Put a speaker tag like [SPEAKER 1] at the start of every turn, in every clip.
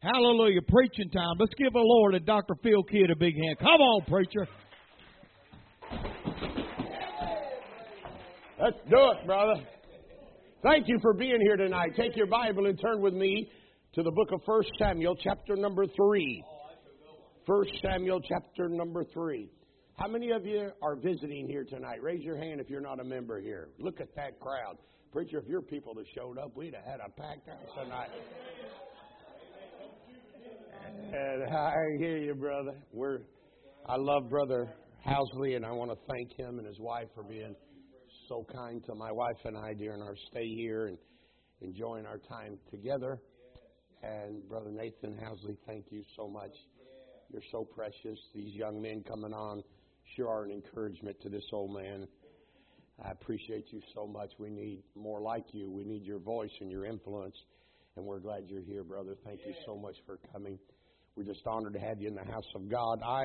[SPEAKER 1] Hallelujah. Preaching time. Let's give the Lord and Dr. Phil Kidd a big hand. Come on, preacher.
[SPEAKER 2] Let's do it, brother. Thank you for being here tonight. Take your Bible and turn with me to the book of 1 Samuel, chapter number 3. 1 Samuel, chapter number 3. How many of you are visiting here tonight? Raise your hand if you're not a member here. Look at that crowd. Preacher, if your people had showed up, we'd have had a packed house tonight. And I hear you, brother. I love Brother Housley, and I want to thank him and his wife for being so kind to my wife and I during our stay here and enjoying our time together. And Brother Nathan Housley, thank you so much. You're so precious. These young men coming on sure are an encouragement to this old man. I appreciate you so much. We need more like you. We need your voice and your influence. And we're glad you're here, brother. Thank you so much for coming. We're just honored to have you in the house of God. I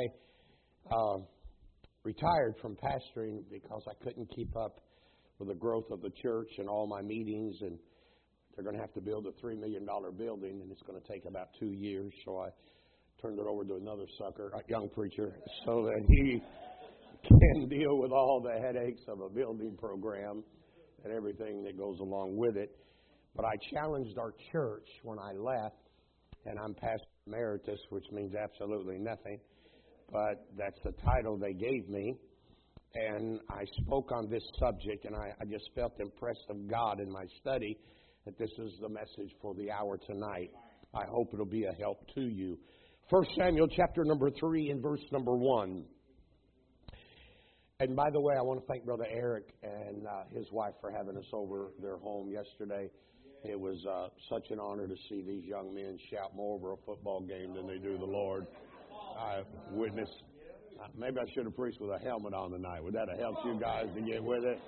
[SPEAKER 2] retired from pastoring because I couldn't keep up with the growth of the church and all my meetings. And they're going to have to build a $3 million building, and it's going to take about 2 years. So I turned it over to another sucker, a young preacher, so that he can deal with all the headaches of a building program and everything that goes along with it. But I challenged our church when I left, and I'm pastor emeritus, which means absolutely nothing, but that's the title they gave me. And I spoke on this subject, and I just felt impressed of God in my study that this is the message for the hour tonight. I hope it'll be a help to you. 1 Samuel chapter number 3 and verse number 1. And by the way, I want to thank Brother Eric and his wife for having us over their home yesterday. It was such an honor to see these young men shout more over a football game than they do the Lord. I witnessed. Maybe I should have preached with a helmet on tonight. Would that have helped you guys to get with it?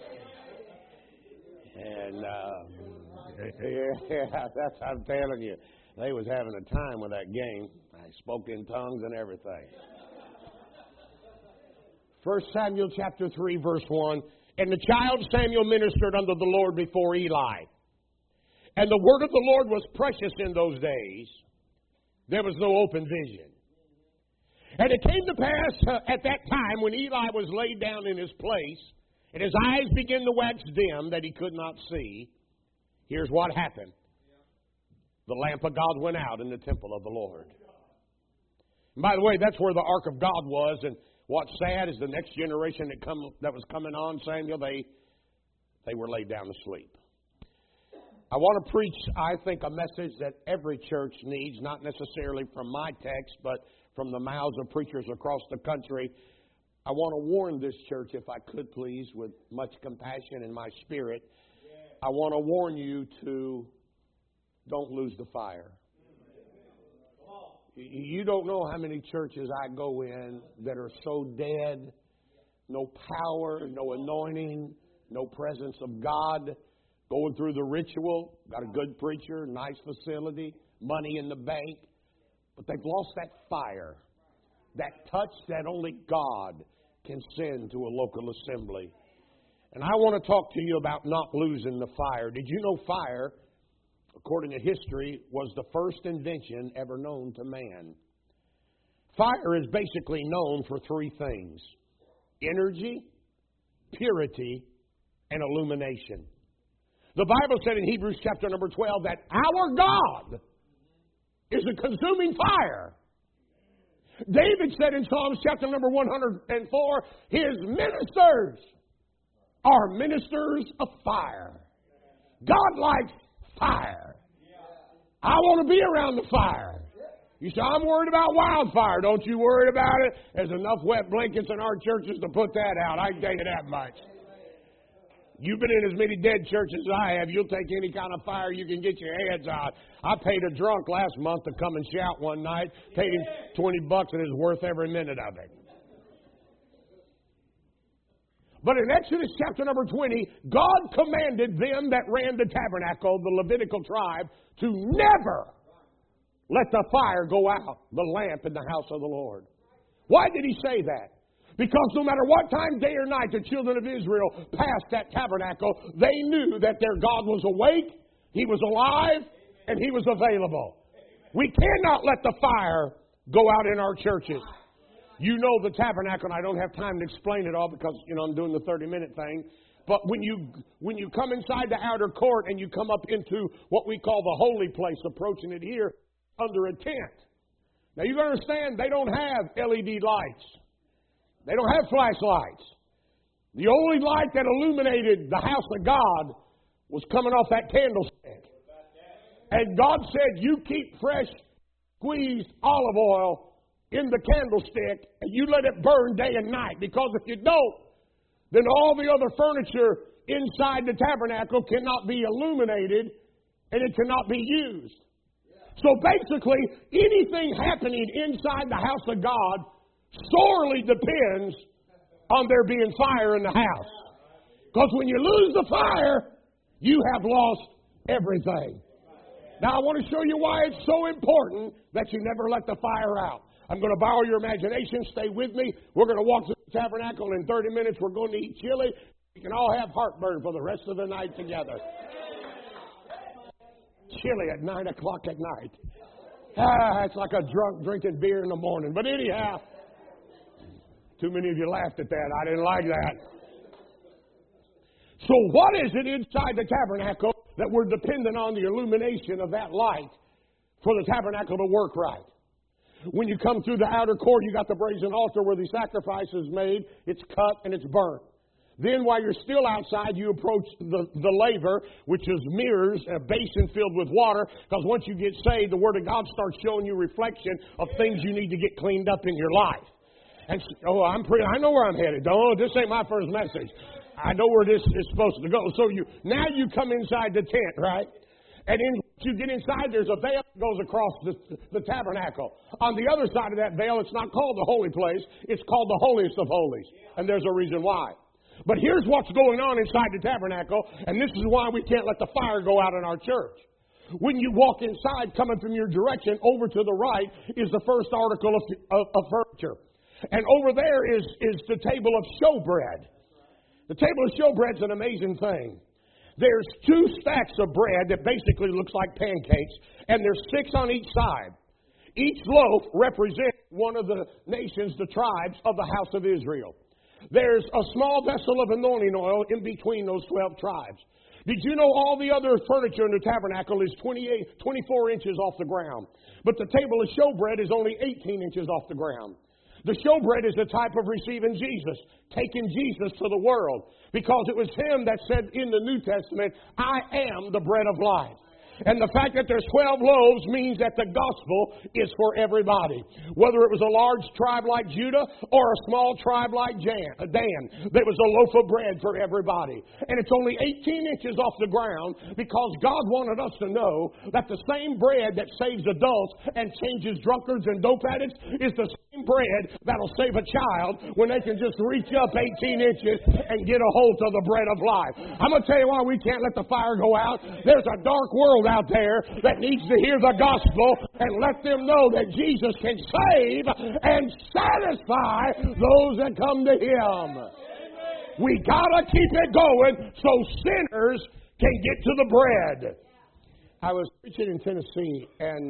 [SPEAKER 2] And yeah, that's I'm telling you, they was having a time with that game. I spoke in tongues and everything. 1 Samuel chapter 3, verse 1. And the child Samuel ministered unto the Lord before Eli. And the word of the Lord was precious in those days. There was no open vision. And it came to pass at that time when Eli was laid down in his place, and his eyes began to wax dim that he could not see. Here's what happened. The lamp of God went out in the temple of the Lord. And by the way, that's where the ark of God was. And what's sad is the next generation that was coming on, Samuel, they were laid down to sleep. I want to preach, I think, a message that every church needs, not necessarily from my text, but from the mouths of preachers across the country. I want to warn this church, if I could please, with much compassion in my spirit. I want to warn you to don't lose the fire. You don't know how many churches I go in that are so dead, no power, no anointing, no presence of God, going through the ritual, got a good preacher, nice facility, money in the bank, but they've lost that fire, that touch that only God can send to a local assembly. And I want to talk to you about not losing the fire. Did you know fire, according to history, was the first invention ever known to man? Fire is basically known for three things: energy, purity, and illumination. The Bible said in Hebrews chapter number 12 that our God is a consuming fire. David said in Psalms chapter number 104, his ministers are ministers of fire. God likes fire. I want to be around the fire. You say, I'm worried about wildfire. Don't you worry about it. There's enough wet blankets in our churches to put that out. I can tell you that much. You've been in as many dead churches as I have. You'll take any kind of fire you can get your hands on. I paid a drunk last month to come and shout one night. Paid him $20 and it's worth every minute of it. But in Exodus chapter number 20, God commanded them that ran the tabernacle, the Levitical tribe, to never let the fire go out, the lamp in the house of the Lord. Why did he say that? Because no matter what time, day or night, the children of Israel passed that tabernacle, they knew that their God was awake, He was alive, and He was available. We cannot let the fire go out in our churches. You know the tabernacle, and I don't have time to explain it all because, I'm doing the 30-minute thing. But when you come inside the outer court and you come up into what we call the holy place, approaching it here under a tent. Now you understand, they don't have LED lights. They don't have flashlights. The only light that illuminated the house of God was coming off that candlestick. And God said, you keep fresh squeezed olive oil in the candlestick and you let it burn day and night. Because if you don't, then all the other furniture inside the tabernacle cannot be illuminated and it cannot be used. So basically, anything happening inside the house of God sorely depends on there being fire in the house. Because when you lose the fire, you have lost everything. Now I want to show you why it's so important that you never let the fire out. I'm going to borrow your imagination. Stay with me. We're going to walk through the tabernacle. In 30 minutes, we're going to eat chili. We can all have heartburn for the rest of the night together. Chili at 9 o'clock at night. It's like a drunk drinking beer in the morning. But anyhow, too many of you laughed at that. I didn't like that. So what is it inside the tabernacle that we're dependent on the illumination of that light for the tabernacle to work right? When you come through the outer court, you got the brazen altar where the sacrifice is made. It's cut and it's burnt. Then while you're still outside, you approach the laver, which is mirrors, a basin filled with water. Because once you get saved, the Word of God starts showing you reflection of things you need to get cleaned up in your life. And I know where I'm headed. This ain't my first message. I know where this is supposed to go. So now you come inside the tent, right? And once you get inside, there's a veil that goes across the tabernacle. On the other side of that veil, it's not called the holy place. It's called the holiest of holies. And there's a reason why. But here's what's going on inside the tabernacle, and this is why we can't let the fire go out in our church. When you walk inside, coming from your direction, over to the right is the first article of furniture. And over there is the table of showbread. The table of showbread is an amazing thing. There's 2 stacks of bread that basically looks like pancakes, and there's 6 on each side. Each loaf represents one of the nations, the tribes of the house of Israel. There's a small vessel of anointing oil in between those 12 tribes. Did you know all the other furniture in the tabernacle is 24 inches off the ground? But the table of showbread is only 18 inches off the ground. The showbread is a type of receiving Jesus, taking Jesus to the world. Because it was Him that said in the New Testament, I am the bread of life. And the fact that there's 12 loaves means that the gospel is for everybody. Whether it was a large tribe like Judah or a small tribe like Dan, there was a loaf of bread for everybody. And it's only 18 inches off the ground because God wanted us to know that the same bread that saves adults and changes drunkards and dope addicts is the same bread that'll save a child when they can just reach up 18 inches and get a hold of the bread of life. I'm going to tell you why we can't let the fire go out. There's a dark world out there that needs to hear the gospel and let them know that Jesus can save and satisfy those that come to Him. We gotta keep it going so sinners can get to the bread. I was preaching in Tennessee and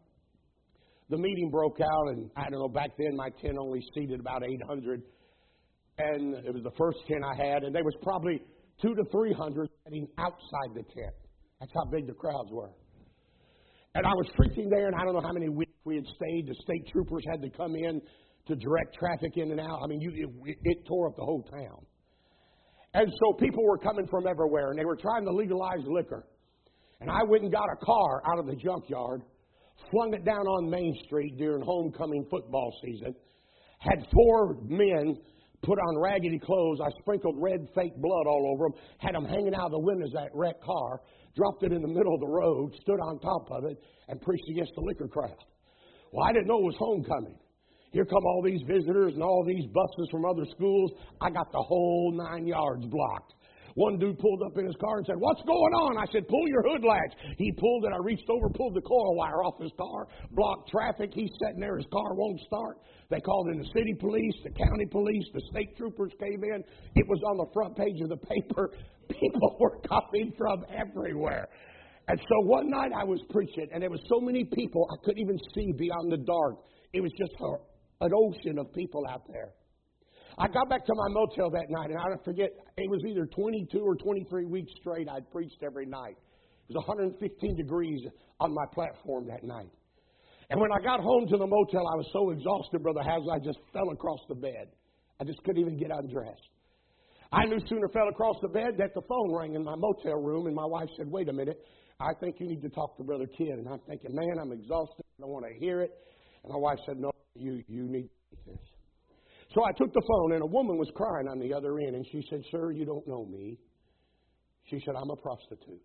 [SPEAKER 2] the meeting broke out, and I don't know, back then my tent only seated about 800, and it was the first tent I had, and there was probably 200 to 300 sitting outside the tent. That's how big the crowds were. And I was preaching there, and I don't know how many weeks we had stayed. The state troopers had to come in to direct traffic in and out. I mean, it tore up the whole town. And so people were coming from everywhere, and they were trying to legalize liquor. And I went and got a car out of the junkyard, flung it down on Main Street during homecoming football season, had 4 men put on raggedy clothes. I sprinkled red fake blood all over them, had them hanging out of the windows of that wrecked car, dropped it in the middle of the road, stood on top of it, and preached against the liquor crowd. Well, I didn't know it was homecoming. Here come all these visitors and all these buses from other schools. I got the whole 9 yards blocked. One dude pulled up in his car and said, "What's going on?" I said, "Pull your hood latch." He pulled it. I reached over, pulled the coil wire off his car, blocked traffic. He's sitting there. His car won't start. They called in the city police, the county police, the state troopers came in. It was on the front page of the paper. People were coming from everywhere. And so one night I was preaching, and there was so many people I couldn't even see beyond the dark. It was just an ocean of people out there. I got back to my motel that night, and I don't forget, it was either 22 or 23 weeks straight I'd preached every night. It was 115 degrees on my platform that night. And when I got home to the motel, I was so exhausted, Brother Hasler, I just fell across the bed. I just couldn't even get undressed. I no sooner fell across the bed that the phone rang in my motel room, and my wife said, wait a minute, I think you need to talk to Brother Kidd. And I'm thinking, man, I'm exhausted. I don't want to hear it. And my wife said, no, you need to hear this. So I took the phone, and a woman was crying on the other end, and she said, sir, you don't know me. She said, I'm a prostitute.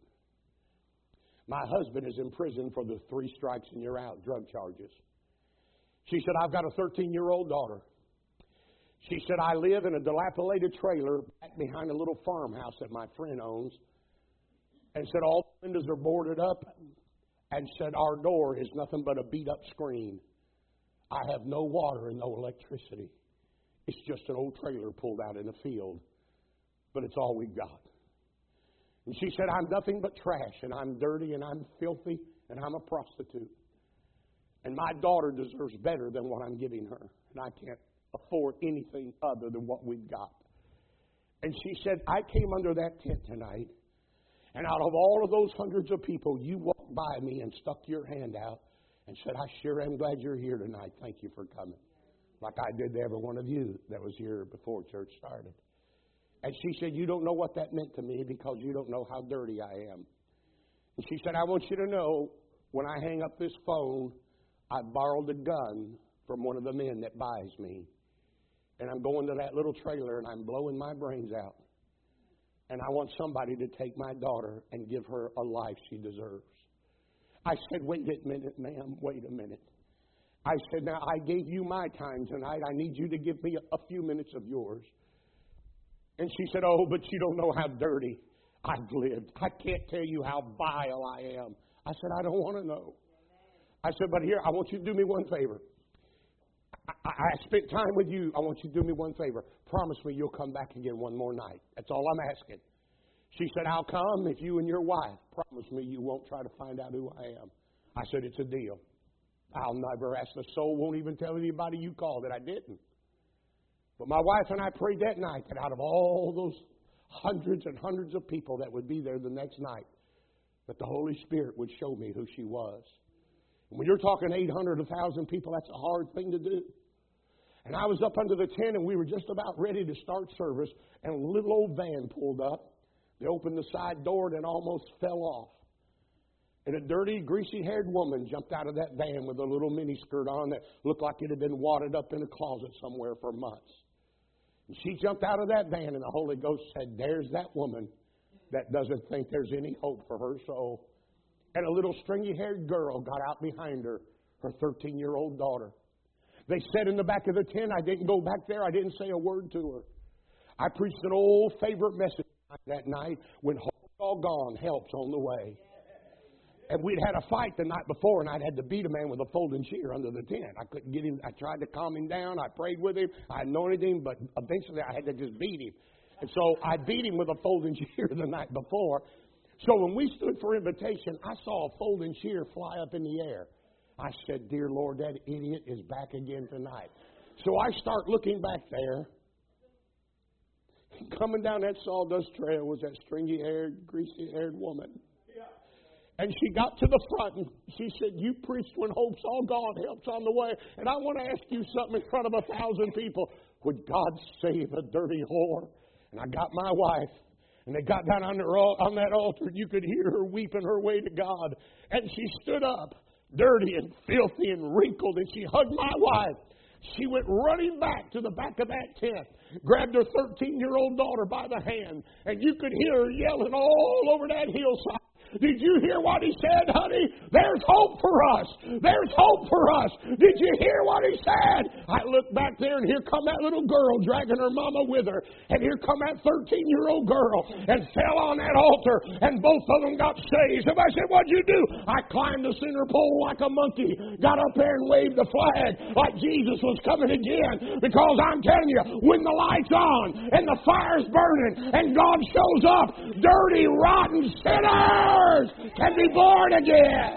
[SPEAKER 2] My husband is in prison for the 3 strikes and you're out drug charges. She said, I've got a 13-year-old daughter. She said, I live in a dilapidated trailer back behind a little farmhouse that my friend owns. And said, all the windows are boarded up. And said, our door is nothing but a beat-up screen. I have no water and no electricity. It's just an old trailer pulled out in a field. But it's all we've got. And she said, I'm nothing but trash, and I'm dirty, and I'm filthy, and I'm a prostitute. And my daughter deserves better than what I'm giving her. And I can't afford anything other than what we've got. And she said, I came under that tent tonight, and out of all of those hundreds of people, you walked by me and stuck your hand out and said, I sure am glad you're here tonight. Thank you for coming. Like I did to every one of you that was here before church started. And she said, you don't know what that meant to me because you don't know how dirty I am. And she said, I want you to know when I hang up this phone, I borrowed a gun from one of the men that buys me. And I'm going to that little trailer and I'm blowing my brains out. And I want somebody to take my daughter and give her a life she deserves. I said, wait a minute, ma'am, wait a minute. I said, now I gave you my time tonight. I need you to give me a few minutes of yours. And she said, oh, but you don't know how dirty I've lived. I can't tell you how vile I am. I said, I don't want to know. I said, but here, I want you to do me one favor. I spent time with you. I want you to do me one favor. Promise me you'll come back again one more night. That's all I'm asking. She said, I'll come if you and your wife promise me you won't try to find out who I am. I said, it's a deal. I'll never ask the soul, won't even tell anybody you called that I didn't. But my wife and I prayed that night that out of all those hundreds and hundreds of people that would be there the next night, that the Holy Spirit would show me who she was. And when you're talking 800, 1,000 people, that's a hard thing to do. And I was up under the tent, and we were just about ready to start service, and a little old van pulled up. They opened the side door, and it almost fell off. And a dirty, greasy-haired woman jumped out of that van with a little miniskirt on that looked like it had been wadded up in a closet somewhere for months. And she jumped out of that van, and the Holy Ghost said, there's that woman that doesn't think there's any hope for her soul. And a little stringy-haired girl got out behind her 13-year-old daughter. They sat in the back of the tent. I didn't go back there. I didn't say a word to her. I preached an old favorite message that night, when hope's all gone, help's on the way. And we'd had a fight the night before, and I'd had to beat a man with a folding chair under the tent. I couldn't get him. I tried to calm him down. I prayed with him. I anointed him, but eventually I had to just beat him. And so I beat him with a folding chair the night before. So when we stood for invitation, I saw a folding chair fly up in the air. I said, dear Lord, that idiot is back again tonight. So I start looking back there. Coming down that sawdust trail was that stringy-haired, greasy-haired woman. And she got to the front and she said, you preached when hope's all gone, help's on the way. And I want to ask you something in front of 1,000 people. Would God save a dirty whore? And I got my wife. And they got down on that altar, and you could hear her weeping her way to God. And she stood up, dirty and filthy and wrinkled, and she hugged my wife. She went running back to the back of that tent, grabbed her 13-year-old daughter by the hand, and you could hear her yelling all over that hillside. Did you hear what he said, honey? There's hope for us. There's hope for us. Did you hear what he said? I looked back there, and here come that little girl dragging her mama with her. And here come that 13-year-old girl and fell on that altar, and both of them got saved. Somebody said, what'd you do? I climbed the center pole like a monkey, got up there and waved the flag like Jesus was coming again. Because I'm telling you, when the light's on and the fire's burning and God shows up, dirty, rotten sinner, yours can be born again.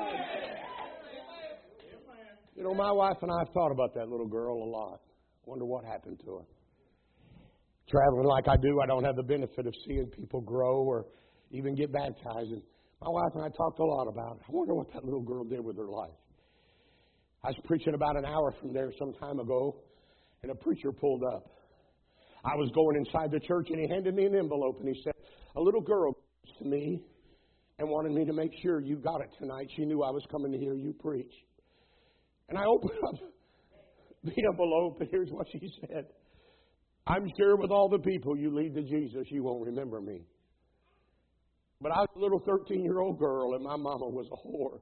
[SPEAKER 2] You know, my wife and I have thought about that little girl a lot. Wonder what happened to her. Traveling like I do, I don't have the benefit of seeing people grow or even get baptized. And my wife and I talked a lot about it. I wonder what that little girl did with her life. I was preaching about an hour from there some time ago, and a preacher pulled up. I was going inside the church, and he handed me an envelope, and he said, a little girl came to me and wanted me to make sure you got it tonight. She knew I was coming to hear you preach. And I opened up the envelope, and here's what she said. I'm sure with all the people you lead to Jesus, you won't remember me. But I was a little 13-year-old girl, and my mama was a whore.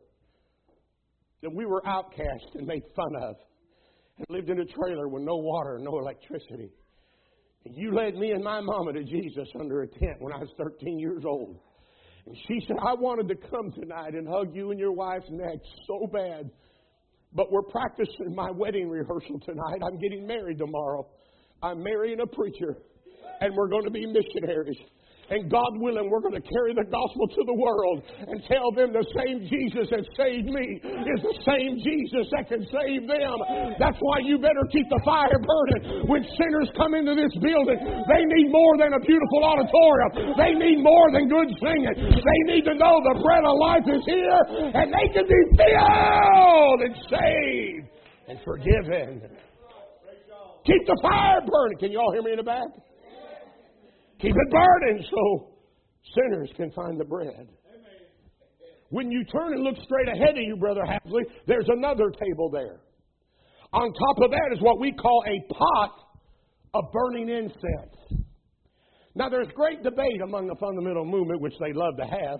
[SPEAKER 2] And we were outcast and made fun of, and lived in a trailer with no water and no electricity. And you led me and my mama to Jesus under a tent when I was 13 years old. And she said, I wanted to come tonight and hug you and your wife's neck so bad. But we're practicing my wedding rehearsal tonight. I'm getting married tomorrow. I'm marrying a preacher, and we're going to be missionaries. And God willing, we're going to carry the gospel to the world and tell them the same Jesus that saved me is the same Jesus that can save them. That's why you better keep the fire burning. When sinners come into this building, they need more than a beautiful auditorium. They need more than good singing. They need to know the bread of life is here, and they can be filled and saved and forgiven. Keep the fire burning. Can you all hear me in the back? Keep it burning so sinners can find the bread. When you turn and look straight ahead of you, Brother Hasley, there's another table there. On top of that is what we call a pot of burning incense. Now, there's great debate among the fundamental movement, which they love to have,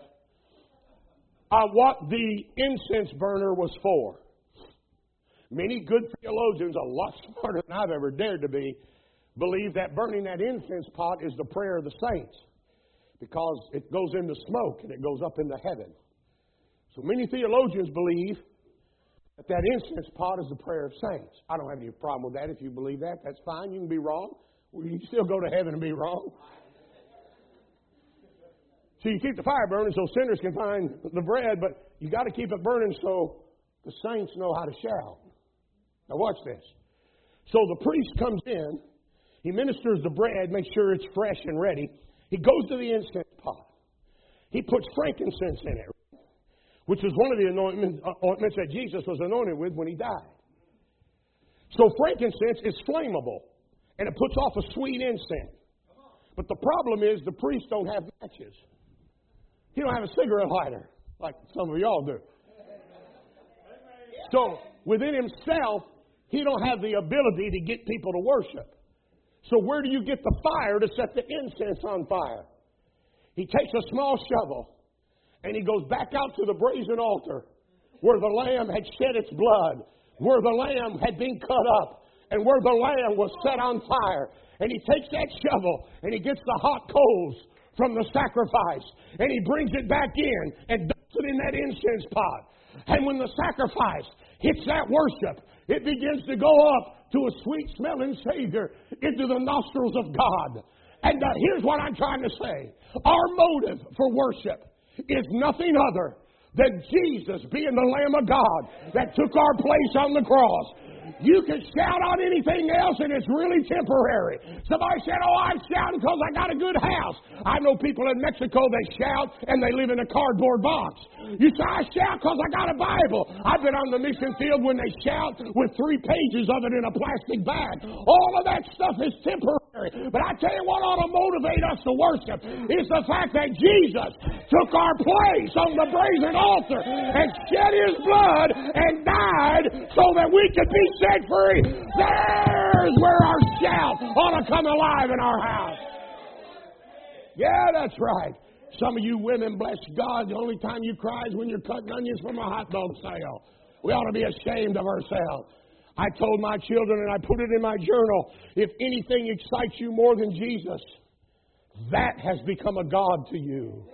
[SPEAKER 2] on what the incense burner was for. Many good theologians, a lot smarter than I've ever dared to be, believe that burning that incense pot is the prayer of the saints, because it goes into smoke and it goes up into heaven. So many theologians believe that that incense pot is the prayer of saints. I don't have any problem with that. If you believe that, that's fine. You can be wrong. Well, you can still go to heaven and be wrong. So you keep the fire burning so sinners can find the bread, but you got to keep it burning so the saints know how to shout. Now watch this. So the priest comes in. He ministers the bread, makes sure it's fresh and ready. He goes to the incense pot. He puts frankincense in it, which is one of the ointments that Jesus was anointed with when he died. So frankincense is flammable, and it puts off a sweet incense. But the problem is the priests don't have matches. He don't have a cigarette lighter like some of y'all do. So within himself, he don't have the ability to get people to worship. So where do you get the fire to set the incense on fire? He takes a small shovel and he goes back out to the brazen altar where the lamb had shed its blood, where the lamb had been cut up, and where the lamb was set on fire. And he takes that shovel and he gets the hot coals from the sacrifice and he brings it back in and dumps it in that incense pot. And when the sacrifice hits that worship, it begins to go up to a sweet-smelling Savior into the nostrils of God. And here's what I'm trying to say. Our motive for worship is nothing other than Jesus being the Lamb of God that took our place on the cross. You can shout on anything else, and it's really temporary. Somebody said, oh, I'm shouting because I got a good house. I know people in Mexico, they shout, and they live in a cardboard box. You say, I shout because I got a Bible. I've been on the mission field when they shout with 3 pages of it in a plastic bag. All of that stuff is temporary. But I tell you what ought to motivate us to worship is the fact that Jesus took our place on the brazen altar and shed his blood and died so that we could be set free. There's where our shout ought to come alive in our house. Yeah, that's right. Some of you women, bless God, the only time you cry is when you're cutting onions from a hot dog sale. We ought to be ashamed of ourselves. I told my children, and I put it in my journal, if anything excites you more than Jesus, that has become a God to you.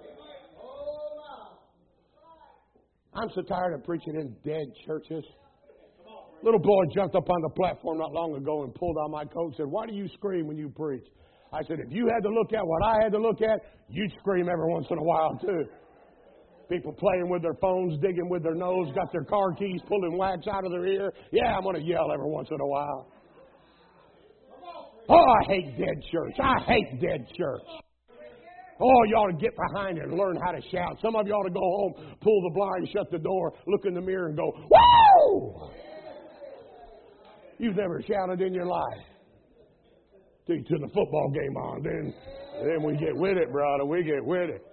[SPEAKER 2] I'm so tired of preaching in dead churches. Little boy jumped up on the platform not long ago and pulled on my coat and said, why do you scream when you preach? I said, if you had to look at what I had to look at, you'd scream every once in a while too. People playing with their phones, digging with their nose, got their car keys, pulling wax out of their ear. Yeah, I'm going to yell every once in a while. Oh, I hate dead church. I hate dead church. Oh, you ought to get behind it and learn how to shout. Some of you ought to go home, pull the blind, shut the door, look in the mirror and go, woo! You've never shouted in your life. Till you turn the football game on. Then we get with it, brother. We get with it.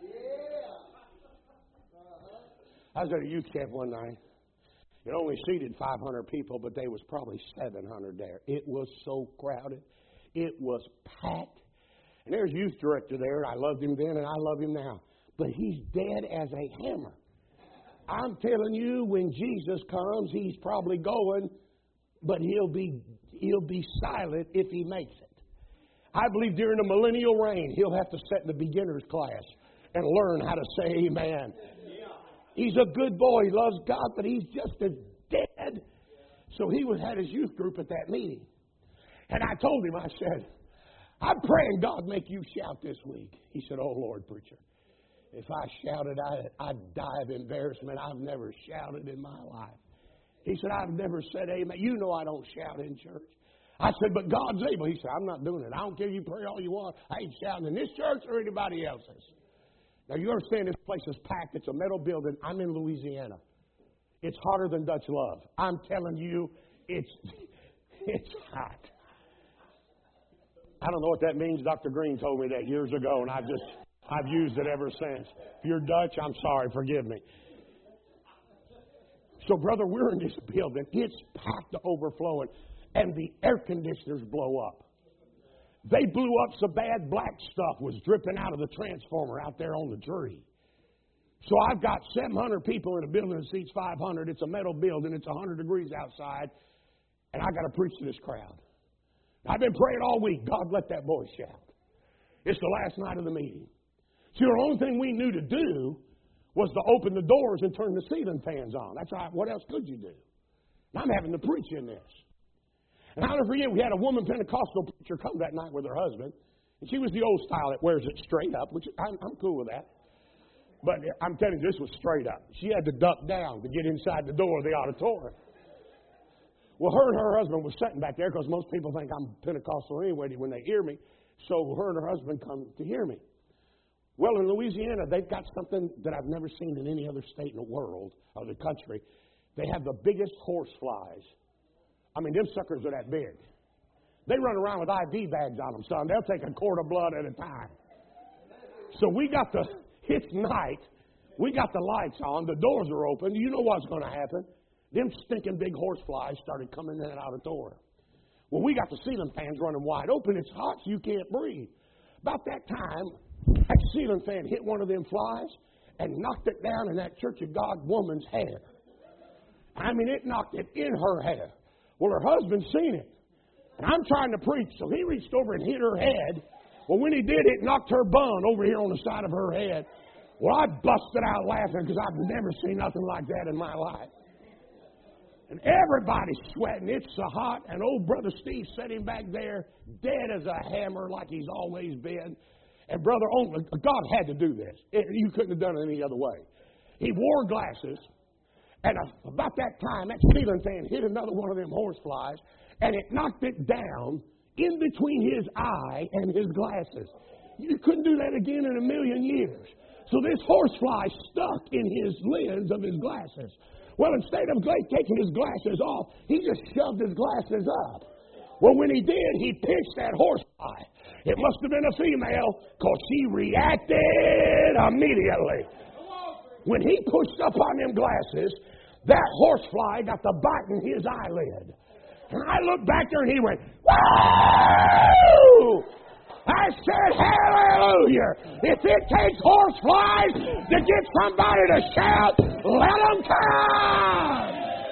[SPEAKER 2] I was at a youth camp one night. It only seated 500 people, but there was probably 700 there. It was so crowded. It was packed. And there's a youth director there. I loved him then and I love him now. But he's dead as a hammer. I'm telling you, when Jesus comes, he's probably going, but he'll be silent if he makes it. I believe during the millennial reign, he'll have to sit in the beginner's class and learn how to say amen. He's a good boy. He loves God, but he's just as dead. So he had his youth group at that meeting. And I told him, I said, I'm praying God make you shout this week. He said, oh, Lord, preacher, if I shouted, I'd die of embarrassment. I've never shouted in my life. He said, I've never said amen. You know I don't shout in church. I said, but God's able. He said, I'm not doing it. I don't care you pray all you want. I ain't shouting in this church or anybody else's. Now, you understand this place is packed. It's a metal building. I'm in Louisiana. It's hotter than Dutch love. I'm telling you, it's hot. I don't know what that means. Dr. Green told me that years ago, and I've used it ever since. If you're Dutch, I'm sorry. Forgive me. So, brother, we're in this building. It's packed to overflowing, and the air conditioners blow up. They blew up so bad, black stuff was dripping out of the transformer out there on the tree. So I've got 700 people in a building that seats 500. It's a metal building. It's 100 degrees outside. And I got to preach to this crowd. I've been praying all week. God, let that boy shout. It's the last night of the meeting. See, the only thing we knew to do was to open the doors and turn the ceiling fans on. That's right. What else could you do? And I'm having to preach in this. And I'll never forget, we had a woman Pentecostal preacher come that night with her husband. And she was the old style that wears it straight up, which I'm cool with that. But I'm telling you, this was straight up. She had to duck down to get inside the door of the auditorium. Well, her and her husband was sitting back there because most people think I'm Pentecostal anyway when they hear me. So her and her husband come to hear me. Well, in Louisiana, they've got something that I've never seen in any other state in the world or the country. They have the biggest horse flies. I mean, them suckers are that big. They run around with IV bags on them, son. They'll take a quart of blood at a time. So it's night. We got the lights on. The doors are open. You know what's going to happen. Them stinking big horse flies started coming in and out of the door. Well, we got the ceiling fans running wide open. It's hot, so you can't breathe. About that time, that ceiling fan hit one of them flies and knocked it down in that Church of God woman's hair. I mean, it knocked it in her hair. Well, her husband seen it. And I'm trying to preach, so he reached over and hit her head. Well, when he did, it knocked her bun over here on the side of her head. Well, I busted out laughing because I've never seen nothing like that in my life. And everybody's sweating. It's so hot. And old Brother Steve sitting back there, dead as a hammer like he's always been. And Brother, God had to do this. You couldn't have done it any other way. He wore glasses. And about that time, that ceiling fan hit another one of them horse flies, and it knocked it down in between his eye and his glasses. You couldn't do that again in a million years. So this horsefly stuck in his lens of his glasses. Well, instead of taking his glasses off, he just shoved his glasses up. Well, when he did, he pinched that horsefly. It must have been a female because she reacted immediately. When he pushed up on them glasses, that horsefly got the bite in his eyelid. And I looked back there and he went, woo! I said, hallelujah! If it takes horseflies to get somebody to shout, let them come!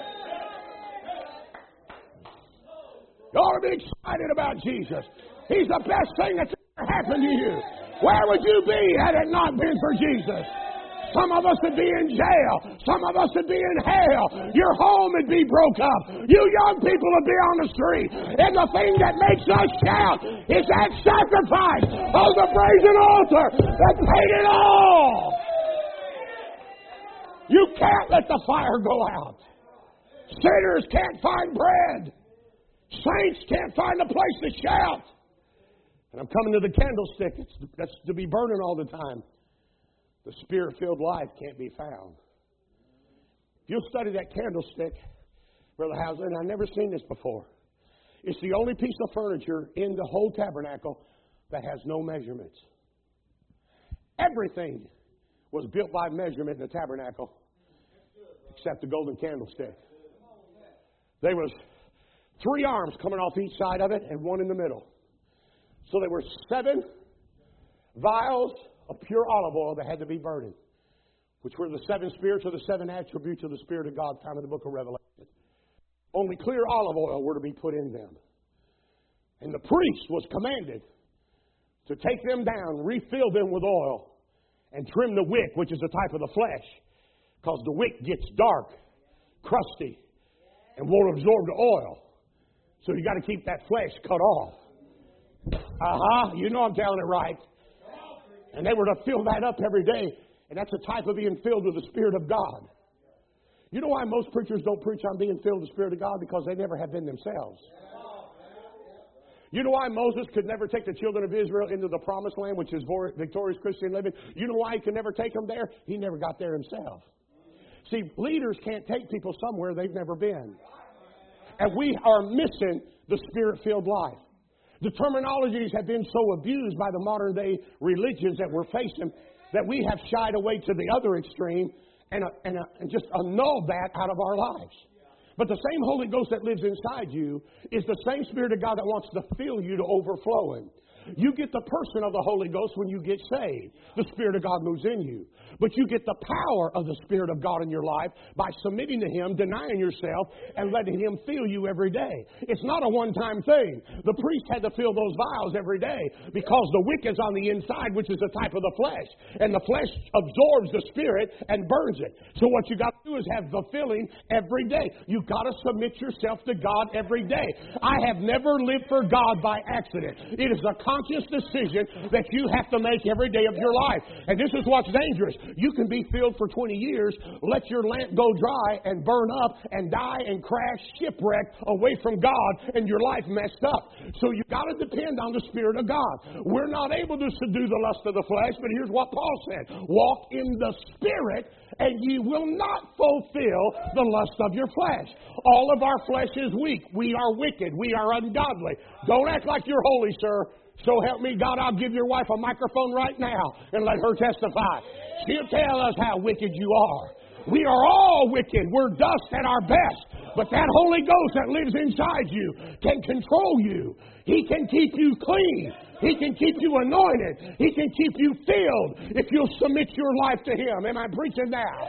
[SPEAKER 2] You ought to be excited about Jesus. He's the best thing that's ever happened to you. Where would you be had it not been for Jesus? Some of us would be in jail. Some of us would be in hell. Your home would be broke up. You young people would be on the street. And the thing that makes us shout is that sacrifice of the brazen altar that paid it all. You can't let the fire go out. Sinners can't find bread. Saints can't find a place to shout. And I'm coming to the candlestick. That's to be burning all the time. The Spirit-filled life can't be found. If you'll study that candlestick, Brother Hauser, and I've never seen this before. It's the only piece of furniture in the whole tabernacle that has no measurements. Everything was built by measurement in the tabernacle except the golden candlestick. There was 3 arms coming off each side of it and one in the middle. So there were 7 vials of pure olive oil that had to be burning, which were the 7 spirits or the 7 attributes of the Spirit of God found in the book of Revelation. Only clear olive oil were to be put in them. And the priest was commanded to take them down, refill them with oil, and trim the wick, which is a type of the flesh, because the wick gets dark, crusty, and won't absorb the oil. So you got to keep that flesh cut off. You know I'm telling it right. And they were to fill that up every day. And that's a type of being filled with the Spirit of God. You know why most preachers don't preach on being filled with the Spirit of God? Because they never have been themselves. You know why Moses could never take the children of Israel into the promised land, which is victorious Christian living? You know why he could never take them there? He never got there himself. See, leaders can't take people somewhere they've never been. And we are missing the Spirit-filled life. The terminologies have been so abused by the modern day religions that we're facing that we have shied away to the other extreme and just annulled that out of our lives. But the same Holy Ghost that lives inside you is the same Spirit of God that wants to fill you to overflowing. You get the person of the Holy Ghost when you get saved. The Spirit of God moves in you. But you get the power of the Spirit of God in your life by submitting to Him, denying yourself, and letting Him fill you every day. It's not a one-time thing. The priest had to fill those vials every day because the wick is on the inside, which is the type of the flesh. And the flesh absorbs the Spirit and burns it. So what you got to do is have the filling every day. You've got to submit yourself to God every day. I have never lived for God by accident. It is a conscious decision that you have to make every day of your life. And this is what's dangerous. You can be filled for 20 years, let your lamp go dry and burn up and die and crash, shipwrecked away from God, and your life messed up. So you got to depend on the Spirit of God. We're not able to subdue the lust of the flesh, but here's what Paul said. Walk in the Spirit, and ye will not fulfill the lust of your flesh. All of our flesh is weak. We are wicked. We are ungodly. Don't act like you're holy, sir. So help me God, I'll give your wife a microphone right now and let her testify. She'll tell us how wicked you are. We are all wicked. We're dust at our best. But that Holy Ghost that lives inside you can control you. He can keep you clean. He can keep you anointed. He can keep you filled if you'll submit your life to Him. Am I preaching now?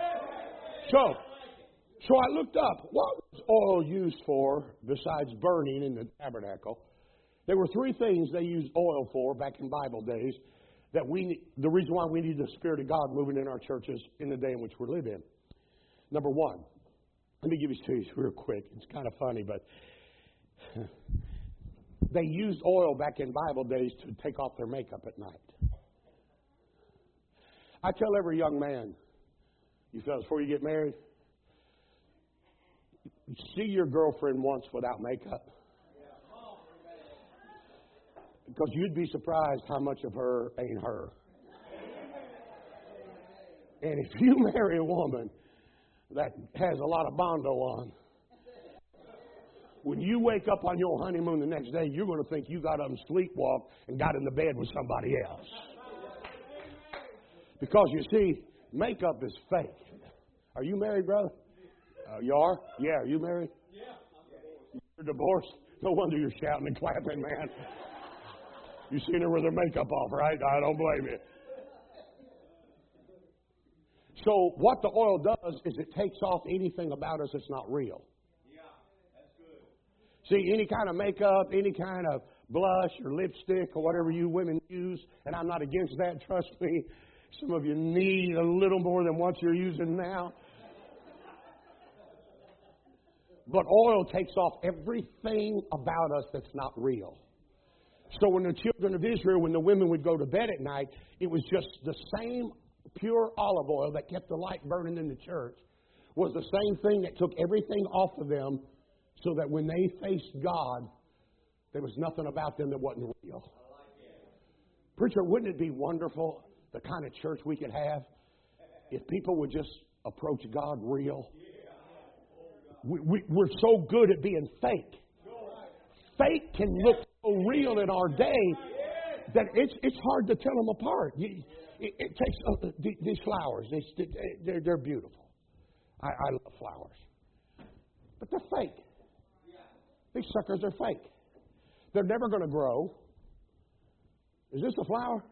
[SPEAKER 2] So I looked up, what was oil used for besides burning in the tabernacle? There were 3 things they used oil for back in Bible days that the reason why we need the Spirit of God moving in our churches in the day in which we live in. Number 1, let me give you 2 real quick. It's kind of funny, but they used oil back in Bible days to take off their makeup at night. I tell every young man, you fellas, before you get married, see your girlfriend once without makeup. Because you'd be surprised how much of her ain't her. And if you marry a woman that has a lot of Bondo on, when you wake up on your honeymoon the next day, you're going to think you got up and sleepwalked and got in the bed with somebody else. Because you see, makeup is fake. Are you married, brother? You are? Yeah, are you married? Yeah. You're divorced? No wonder you're shouting and clapping, man. You seen her with her makeup off, right? I don't blame you. So what the oil does is it takes off anything about us that's not real. Yeah, that's good. See, any kind of makeup, any kind of blush or lipstick or whatever you women use, and I'm not against that, trust me. Some of you need a little more than what you're using now. But oil takes off everything about us that's not real. So when the children of Israel, when the women would go to bed at night, it was just the same pure olive oil that kept the light burning in the church was the same thing that took everything off of them so that when they faced God, there was nothing about them that wasn't real. Preacher, wouldn't it be wonderful, the kind of church we could have, if people would just approach God real? We're so good at being fake. Fake can look so real in our day that it's hard to tell them apart. It takes these flowers. They're beautiful. I love flowers. But they're fake. These suckers are fake. They're never going to grow. Is this a flower?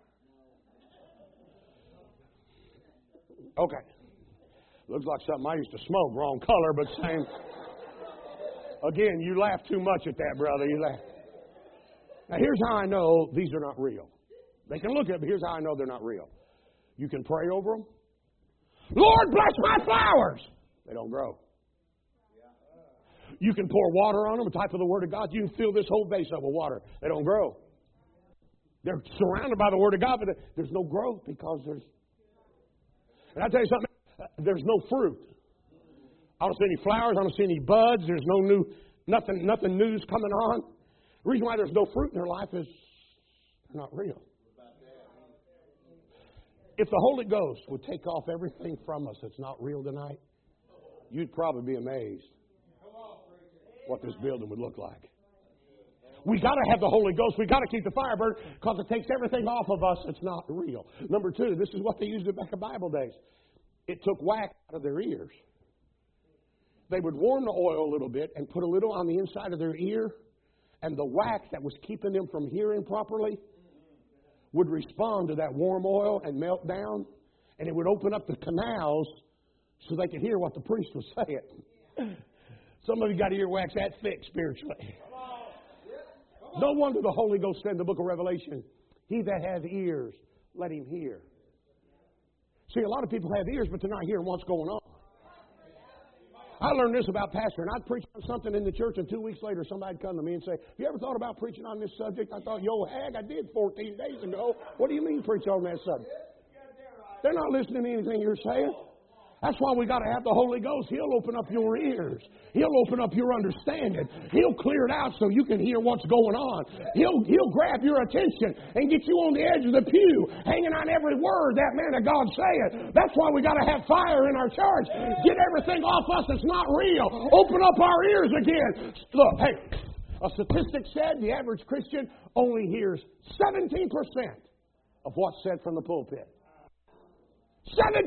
[SPEAKER 2] Okay. Looks like something I used to smoke. Wrong color, but same. Again, you laugh too much at that, brother. You laugh. Now, here's how I know these are not real. They can look at it, but here's how I know they're not real. You can pray over them. Lord, bless my flowers. They don't grow. You can pour water on them, a type of the Word of God. You can fill this whole vase up with water. They don't grow. They're surrounded by the Word of God, but there's no growth because there's... And I'll tell you something, there's no fruit. I don't see any flowers. I don't see any buds. There's nothing new's coming on. The reason why there's no fruit in their life is they're not real. If the Holy Ghost would take off everything from us that's not real tonight, you'd probably be amazed what this building would look like. We got to have the Holy Ghost. We got to keep the fire burning because it takes everything off of us that's not real. Number two, this is what they used back in Bible days. It took wax out of their ears. They would warm the oil a little bit and put a little on the inside of their ear, and the wax that was keeping them from hearing properly would respond to that warm oil and melt down, and it would open up the canals so they could hear what the priest was saying. Some of you got earwax that thick spiritually. No wonder the Holy Ghost said in the book of Revelation, he that has ears, let him hear. See, a lot of people have ears, but they're not hearing what's going on. I learned this about pastor, and I'd preach on something in the church, and 2 weeks later somebody'd come to me and say, have you ever thought about preaching on this subject? I thought, yo, hag, I did 14 days ago. What do you mean preach on that subject? They're not listening to anything you're saying. That's why we got to have the Holy Ghost. He'll open up your ears. He'll open up your understanding. He'll clear it out so you can hear what's going on. He'll grab your attention and get you on the edge of the pew, hanging on every word that man of God said. That's why we got to have fire in our church. Get everything off us that's not real. Open up our ears again. Look, hey, a statistic said the average Christian only hears 17% of what's said from the pulpit. 17%.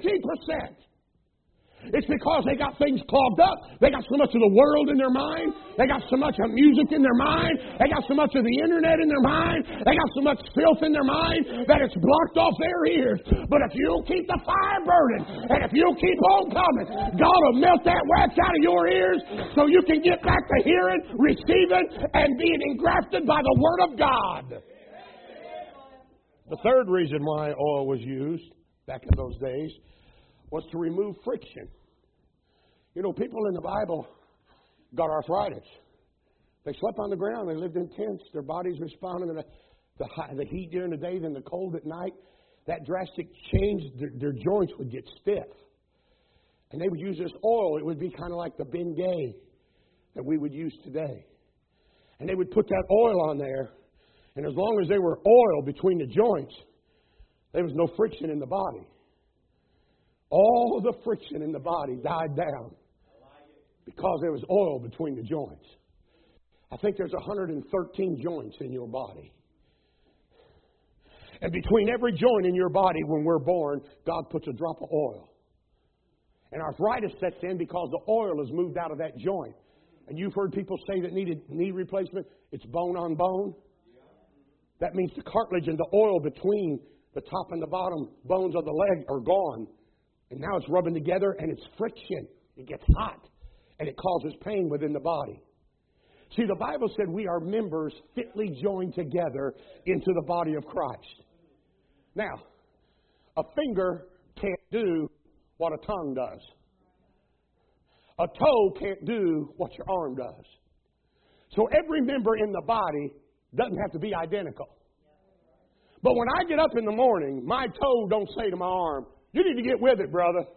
[SPEAKER 2] It's because they got things clogged up. They got so much of the world in their mind. They got so much of music in their mind. They got so much of the internet in their mind. They got so much filth in their mind that it's blocked off their ears. But if you'll keep the fire burning and if you'll keep on coming, God will melt that wax out of your ears so you can get back to hearing, receiving, and being engrafted by the Word of God. The third reason why oil was used back in those days was to remove friction. You know, people in the Bible got arthritis. They slept on the ground. They lived in tents. Their bodies responded to the heat during the day, then the cold at night. That drastic change, their joints would get stiff. And they would use this oil. It would be kind of like the Bengay that we would use today. And they would put that oil on there. And as long as there were oil between the joints, there was no friction in the body. All the friction in the body died down because there was oil between the joints. I think there's 113 joints in your body. And between every joint in your body when we're born, God puts a drop of oil. And arthritis sets in because the oil is moved out of that joint. And you've heard people say that needed knee replacement. It's bone on bone. That means the cartilage and the oil between the top and the bottom bones of the leg are gone. And now it's rubbing together and it's friction. It gets hot and it causes pain within the body. See, the Bible said we are members fitly joined together into the body of Christ. Now, a finger can't do what a tongue does. A toe can't do what your arm does. So every member in the body doesn't have to be identical. But when I get up in the morning, my toe don't say to my arm, You need to get with it, brother.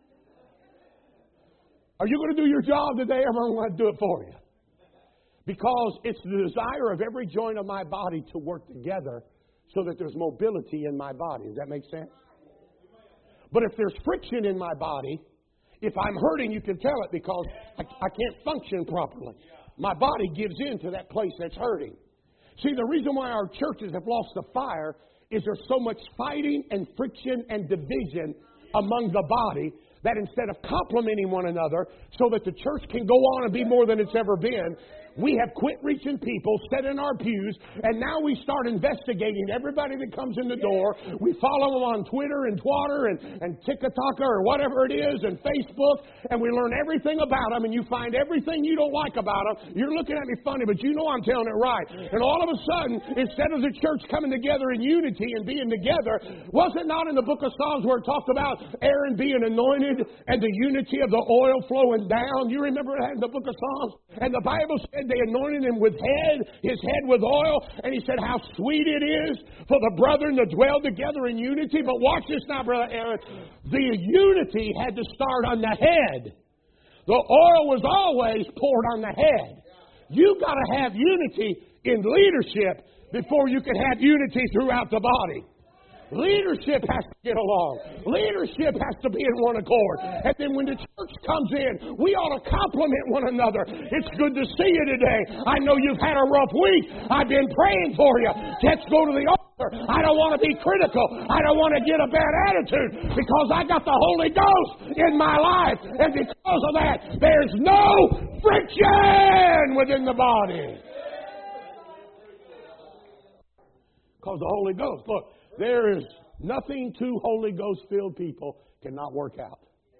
[SPEAKER 2] Are you going to do your job today, or am I going to do it for you? Because it's the desire of every joint of my body to work together so that there's mobility in my body. Does that make sense? But if there's friction in my body, if I'm hurting, you can tell it because I can't function properly. My body gives in to that place that's hurting. See, the reason why our churches have lost the fire is there's so much fighting and friction and division among the body that instead of complementing one another so that the church can go on and be more than it's ever been, we have quit reaching people, sat in our pews, and now we start investigating everybody that comes in the door. We follow them on Twitter and Twatter and TikTok or whatever it is and Facebook, and we learn everything about them, and you find everything you don't like about them. You're looking at me funny, but you know I'm telling it right. And all of a sudden, instead of the church coming together in unity and being together, was it not in the book of Psalms where it talked about Aaron being anointed and the unity of the oil flowing down? You remember that in the book of Psalms? And the Bible said they anointed him with his head with oil, and he said how sweet it is for the brethren to dwell together in unity. But watch this now, Brother Aaron. The unity had to start on the head. The oil was always poured on the head. You've got to have unity in leadership before you can have unity throughout the body. Leadership has to get along. Leadership has to be in one accord. And then when the church comes in, we ought to compliment one another. It's good to see you today. I know you've had a rough week. I've been praying for you. Let's go to the altar. I don't want to be critical. I don't want to get a bad attitude because I got the Holy Ghost in my life. And because of that, there's no friction within the body. Because the Holy Ghost. Look. There is nothing two Holy Ghost-filled people cannot work out.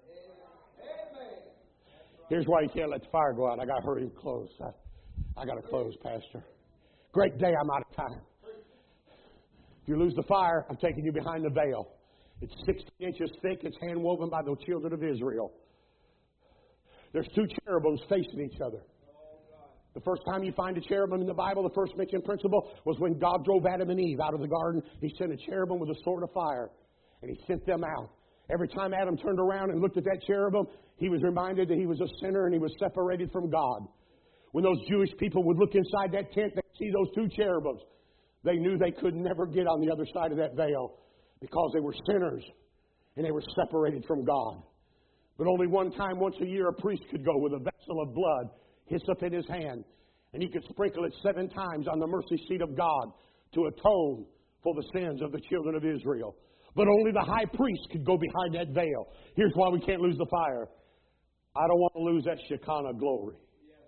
[SPEAKER 2] Here's why you can't let the fire go out. I got to hurry and close. I got to close, Pastor. Great day, I'm out of time. If you lose the fire, I'm taking you behind the veil. It's 16 inches thick. It's hand-woven by the children of Israel. There's two cherubims facing each other. The first time you find a cherubim in the Bible, the first mentioned principle was when God drove Adam and Eve out of the garden. He sent a cherubim with a sword of fire, and He sent them out. Every time Adam turned around and looked at that cherubim, he was reminded that he was a sinner and he was separated from God. When those Jewish people would look inside that tent, they'd see those two cherubims. They knew they could never get on the other side of that veil because they were sinners and they were separated from God. But only one time, once a year, a priest could go with a vessel of blood, hyssop in his hand, and he could sprinkle it 7 times on the mercy seat of God to atone for the sins of the children of Israel. But only the high priest could go behind that veil. Here's why we can't lose the fire. I don't want to lose that Shekinah glory.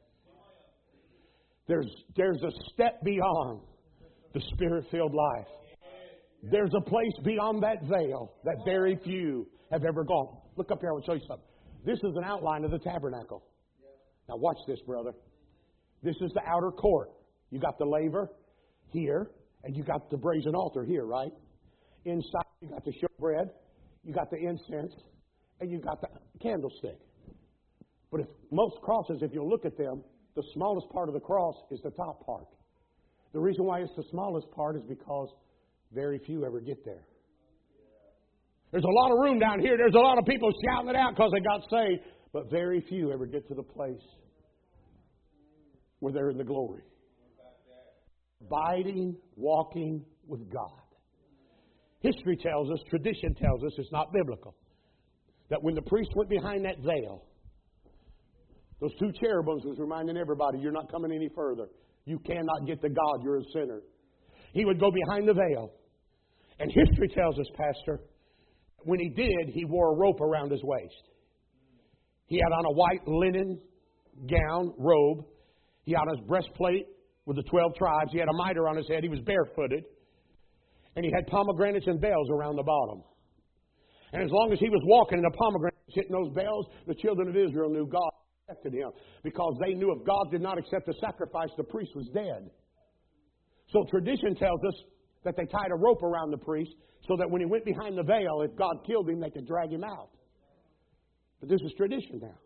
[SPEAKER 2] There's a step beyond the Spirit-filled life. There's a place beyond that veil that very few have ever gone. Look up here, I want to show you something. This is an outline of the tabernacle. Now watch this, brother. This is the outer court. You got the laver here, and you got the brazen altar here, right? Inside, you got the showbread, you got the incense, and you got the candlestick. But if most crosses, if you look at them, the smallest part of the cross is the top part. The reason why it's the smallest part is because very few ever get there. There's a lot of room down here. There's a lot of people shouting it out because they got saved. But very few ever get to the place where they're in the glory. Abiding, walking with God. History tells us, tradition tells us, it's not biblical, that when the priest went behind that veil, those two cherubims was reminding everybody, you're not coming any further. You cannot get to God. You're a sinner. He would go behind the veil. And history tells us, Pastor, when he did, he wore a rope around his waist. He had on a white linen gown, robe. He had on his breastplate with the 12 tribes. He had a mitre on his head. He was barefooted. And he had pomegranates and bells around the bottom. And as long as he was walking and the pomegranates hitting those bells, the children of Israel knew God accepted him. Because they knew if God did not accept the sacrifice, the priest was dead. So tradition tells us that they tied a rope around the priest so that when he went behind the veil, if God killed him, they could drag him out. But this is tradition now.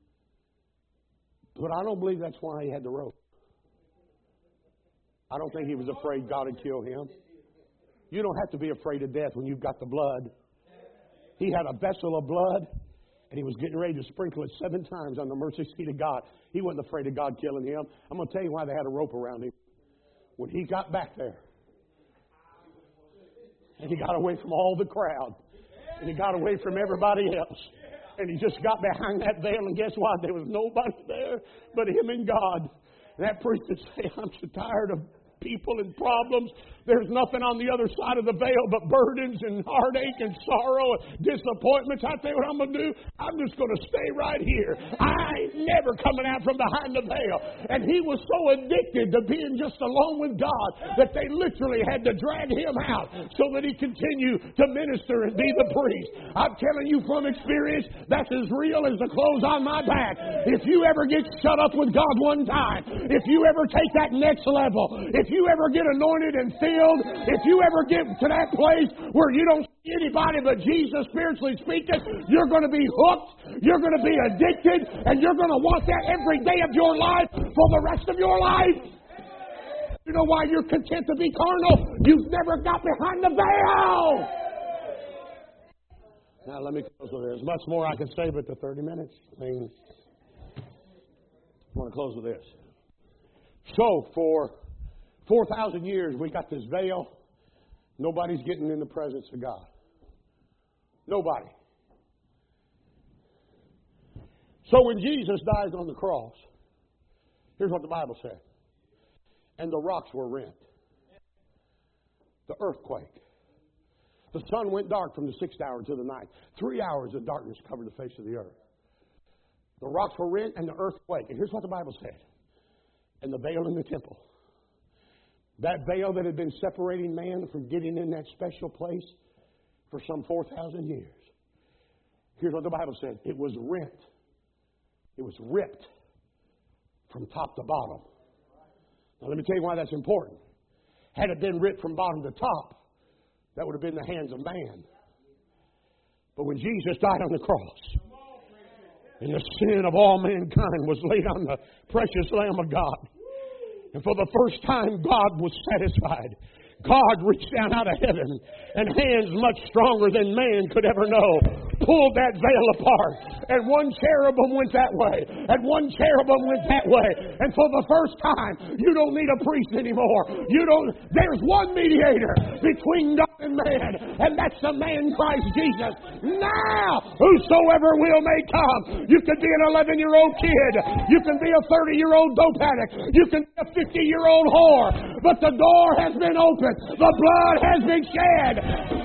[SPEAKER 2] But I don't believe that's why he had the rope. I don't think he was afraid God would kill him. You don't have to be afraid of death when you've got the blood. He had a vessel of blood, and he was getting ready to sprinkle it 7 times on the mercy seat of God. He wasn't afraid of God killing him. I'm going to tell you why they had a rope around him. When he got back there, and he got away from all the crowd, and he got away from everybody else, and he just got behind that veil, and guess what? There was nobody there but him and God. And that priest would say, I'm so tired of people and problems. There's nothing on the other side of the veil but burdens and heartache and sorrow and disappointments. I tell you what I'm going to do. I'm just going to stay right here. I ain't never coming out from behind the veil. And he was so addicted to being just alone with God that they literally had to drag him out so that he continued to minister and be the priest. I'm telling you from experience, that's as real as the clothes on my back. If you ever get shut up with God one time, if you ever take that next level, if you ever get anointed and filled, if you ever get to that place where you don't see anybody but Jesus spiritually speaking, you're going to be hooked, you're going to be addicted, and you're going to want that every day of your life for the rest of your life. You know why you're content to be carnal? You've never got behind the veil. Now let me close with this. There's much more I can say, but the 30 minutes. I want to close with this. So for 4,000 years, we got this veil. Nobody's getting in the presence of God. Nobody. So when Jesus dies on the cross, here's what the Bible said. And the rocks were rent. The earthquake. The sun went dark from the 6th hour to the 9th. 3 hours of darkness covered the face of the earth. The rocks were rent and the earthquake. And here's what the Bible said. And the veil in the temple. That veil that had been separating man from getting in that special place for some 4,000 years. Here's what the Bible said. It was rent. It was ripped from top to bottom. Now let me tell you why that's important. Had it been ripped from bottom to top, that would have been the hands of man. But when Jesus died on the cross, and the sin of all mankind was laid on the precious Lamb of God, and for the first time God was satisfied. God reached down out of heaven, and hands much stronger than man could ever know pulled that veil apart. And one cherubim went that way, and one cherubim went that way. And for the first time, you don't need a priest anymore. There's one mediator between God and man, and that's the man Christ Jesus. Now, whosoever will may come. You can be an 11-year-old kid. You can be a 30-year-old dope addict. You can be a 50-year-old whore. But the door has been opened. The blood has been shed.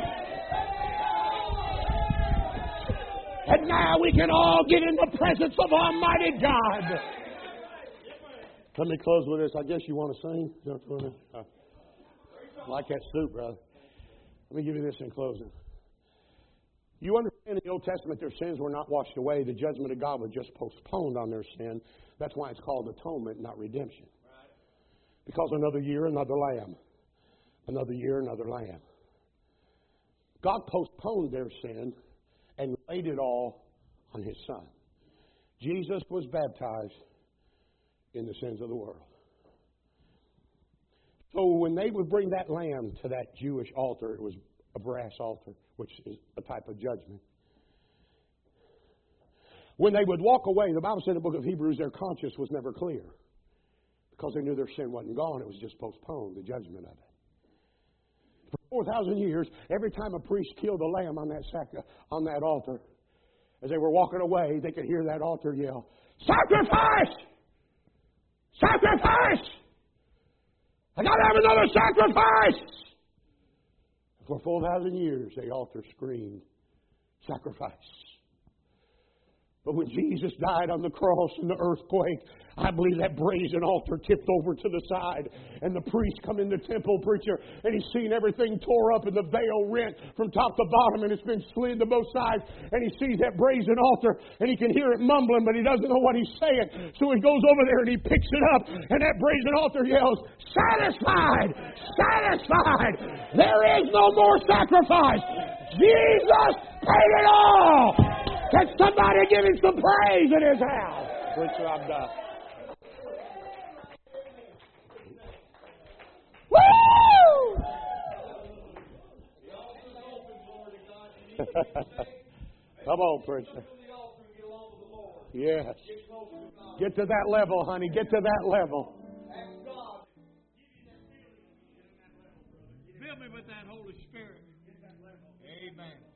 [SPEAKER 2] And now we can all get in the presence of Almighty God. Let me close with this. I guess you want to sing? I like that suit, brother. Let me give you this in closing. You understand in the Old Testament their sins were not washed away. The judgment of God was just postponed on their sin. That's why it's called atonement, not redemption. Because another year, another lamb. Another year, another lamb. God postponed their sin and laid it all on His Son. Jesus was baptized in the sins of the world. So when they would bring that lamb to that Jewish altar, it was a brass altar, which is a type of judgment. When they would walk away, the Bible said in the book of Hebrews, their conscience was never clear. Because they knew their sin wasn't gone, it was just postponed, the judgment of it. For 4,000 years, every time a priest killed a lamb on that altar, as they were walking away, they could hear that altar yell, "Sacrifice! Sacrifice! I got to have another sacrifice!" For 4,000 years, the altar screamed, "Sacrifice!" But when Jesus died on the cross in the earthquake, I believe that brazen altar tipped over to the side. And the priest come in the temple, preacher, and he's seen everything tore up and the veil rent from top to bottom, and it's been slid to both sides. And he sees that brazen altar, and he can hear it mumbling, but he doesn't know what he's saying. So he goes over there and he picks it up, and that brazen altar yells, "Satisfied! Satisfied! There is no more sacrifice! Jesus paid it all!" Can somebody give him some praise in his house? Preacher, I'm done. Woo! Come on, preacher. Yes. Get to that level, honey. Get to that level.
[SPEAKER 1] Fill me with that Holy Spirit. Amen.